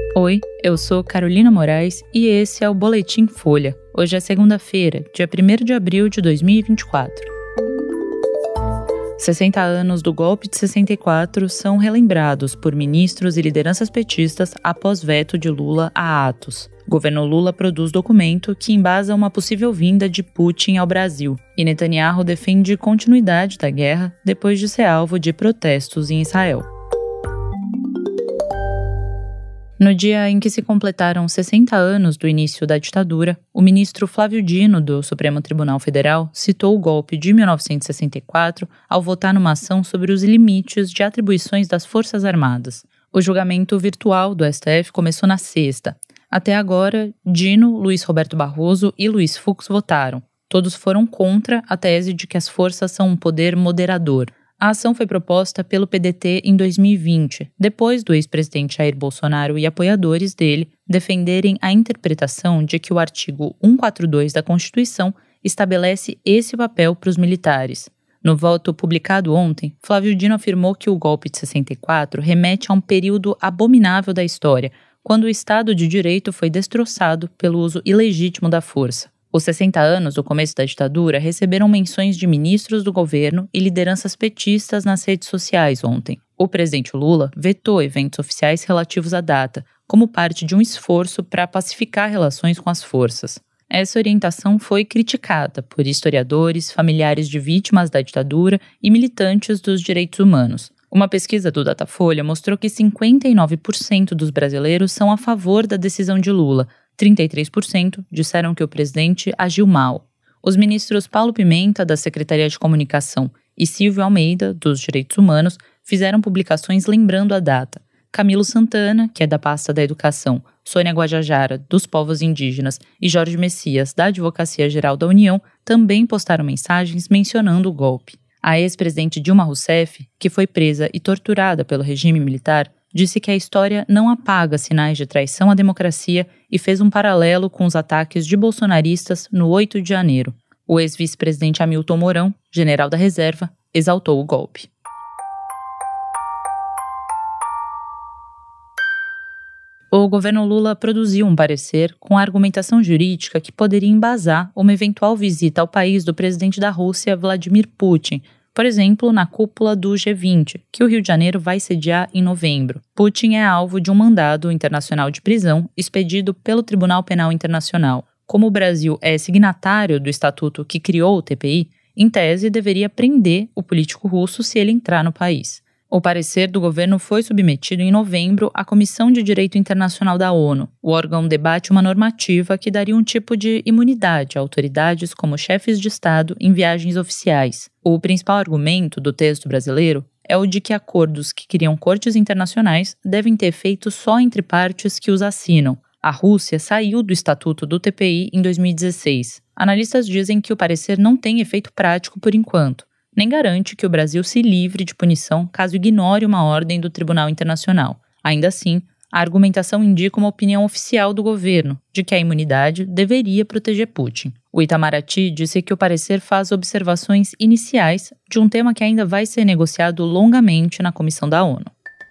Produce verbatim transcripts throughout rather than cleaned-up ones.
Oi, eu sou Carolina Moraes e esse é o Boletim Folha. Hoje é segunda-feira, dia primeiro de abril de dois mil e vinte e quatro. sessenta anos do golpe de sessenta e quatro são relembrados por ministros e lideranças petistas após veto de Lula a atos. O governo Lula produz documento que embasa uma possível vinda de Putin ao Brasil, e Netanyahu defende continuidade da guerra depois de ser alvo de protestos em Israel. No dia em que se completaram sessenta anos do início da ditadura, o ministro Flávio Dino, do Supremo Tribunal Federal, citou o golpe de mil novecentos e sessenta e quatro ao votar numa ação sobre os limites de atribuições das Forças Armadas. O julgamento virtual do S T F começou na sexta. Até agora, Dino, Luiz Roberto Barroso e Luiz Fux votaram. Todos foram contra a tese de que as forças são um poder moderador. A ação foi proposta pelo P D T em dois mil e vinte, depois do ex-presidente Jair Bolsonaro e apoiadores dele defenderem a interpretação de que o artigo cento e quarenta e dois da Constituição estabelece esse papel para os militares. No voto publicado ontem, Flávio Dino afirmou que o golpe de sessenta e quatro remete a um período abominável da história, quando o Estado de Direito foi destroçado pelo uso ilegítimo da força. Os sessenta anos do começo da ditadura receberam menções de ministros do governo e lideranças petistas nas redes sociais ontem. O presidente Lula vetou eventos oficiais relativos à data, como parte de um esforço para pacificar relações com as forças. Essa orientação foi criticada por historiadores, familiares de vítimas da ditadura e militantes dos direitos humanos. Uma pesquisa do Datafolha mostrou que cinquenta e nove por cento dos brasileiros são a favor da decisão de Lula, trinta e três por cento disseram que o presidente agiu mal. Os ministros Paulo Pimenta, da Secretaria de Comunicação, e Silvio Almeida, dos Direitos Humanos, fizeram publicações lembrando a data. Camilo Santana, que é da pasta da Educação, Sônia Guajajara, dos Povos Indígenas, e Jorge Messias, da Advocacia Geral da União, também postaram mensagens mencionando o golpe. A ex-presidente Dilma Rousseff, que foi presa e torturada pelo regime militar, disse que a história não apaga sinais de traição à democracia e fez um paralelo com os ataques de bolsonaristas no oito de janeiro. O ex-vice-presidente Hamilton Mourão, general da reserva, exaltou o golpe. O governo Lula produziu um parecer com a argumentação jurídica que poderia embasar uma eventual visita ao país do presidente da Rússia, Vladimir Putin, por exemplo, na cúpula do G vinte, que o Rio de Janeiro vai sediar em novembro. Putin é alvo de um mandado internacional de prisão expedido pelo Tribunal Penal Internacional. Como o Brasil é signatário do estatuto que criou o T P I, em tese deveria prender o político russo se ele entrar no país. O parecer do governo foi submetido em novembro à Comissão de Direito Internacional da ONU. O órgão debate uma normativa que daria um tipo de imunidade a autoridades como chefes de Estado em viagens oficiais. O principal argumento do texto brasileiro é o de que acordos que criam cortes internacionais devem ter efeito só entre partes que os assinam. A Rússia saiu do estatuto do T P I em dois mil e dezesseis. Analistas dizem que o parecer não tem efeito prático por enquanto, nem garante que o Brasil se livre de punição caso ignore uma ordem do Tribunal Internacional. Ainda assim, a argumentação indica uma opinião oficial do governo, de que a imunidade deveria proteger Putin. O Itamaraty disse que o parecer faz observações iniciais de um tema que ainda vai ser negociado longamente na Comissão da ONU.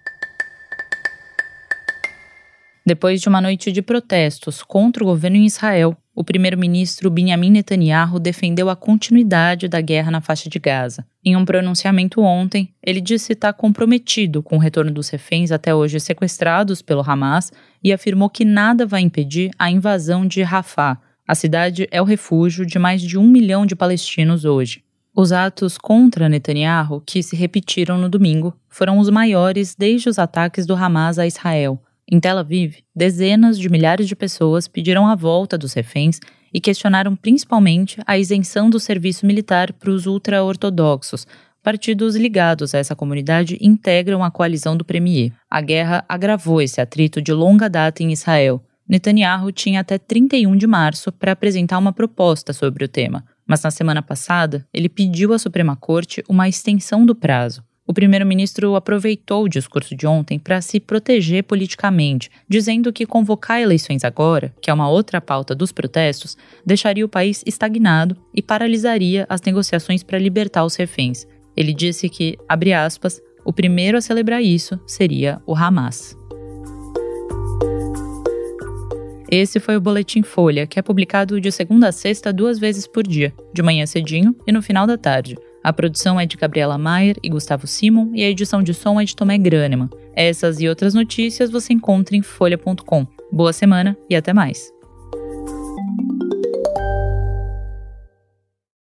Depois de uma noite de protestos contra o governo em Israel, o primeiro-ministro Benjamin Netanyahu defendeu a continuidade da guerra na faixa de Gaza. Em um pronunciamento ontem, ele disse estar comprometido com o retorno dos reféns até hoje sequestrados pelo Hamas e afirmou que nada vai impedir a invasão de Rafah. A cidade é o refúgio de mais de um milhão de palestinos hoje. Os atos contra Netanyahu, que se repetiram no domingo, foram os maiores desde os ataques do Hamas a Israel. Em Tel Aviv, dezenas de milhares de pessoas pediram a volta dos reféns e questionaram principalmente a isenção do serviço militar para os ultra-ortodoxos. Partidos ligados a essa comunidade integram a coalizão do premier. A guerra agravou esse atrito de longa data em Israel. Netanyahu tinha até trinta e um de março para apresentar uma proposta sobre o tema, mas na semana passada ele pediu à Suprema Corte uma extensão do prazo. O primeiro-ministro aproveitou o discurso de ontem para se proteger politicamente, dizendo que convocar eleições agora, que é uma outra pauta dos protestos, deixaria o país estagnado e paralisaria as negociações para libertar os reféns. Ele disse que, abre aspas, o primeiro a celebrar isso seria o Hamas. Esse foi o Boletim Folha, que é publicado de segunda a sexta duas vezes por dia, de manhã cedinho e no final da tarde. A produção é de Gabriela Maier e Gustavo Simon e a edição de som é de Tomé Graneman. Essas e outras notícias você encontra em folha ponto com. Boa semana e até mais!